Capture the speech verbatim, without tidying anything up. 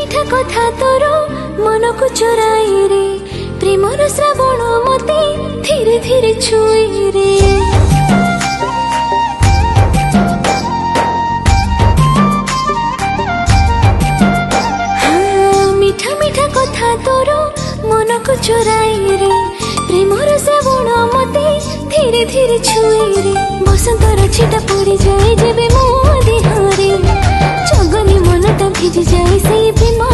मिठा कथा तोर मन को चोराई रे, प्रेमर श्रावण मते धीरे धीरे छुई रे। हाँ, मिठा मिठा कथा तोर मन को चोराई रे, प्रेमर श्रावण मते धीरे धीरे छुई रे। बसंतर छिटा पड़ी जाए जेबे मो देहरे, जगनी मनटा भिजी जाए से प्रेम